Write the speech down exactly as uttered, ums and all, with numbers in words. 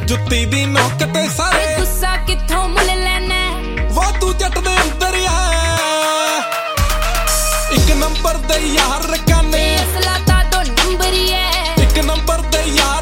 जुत्ती दी नोक ते सारे गुस्सा कित्थों मुल लेना वाधू जट दे अंदर है एक नंबर दे यार काने असला ता दो नंबर ही है एक नंबर दे यार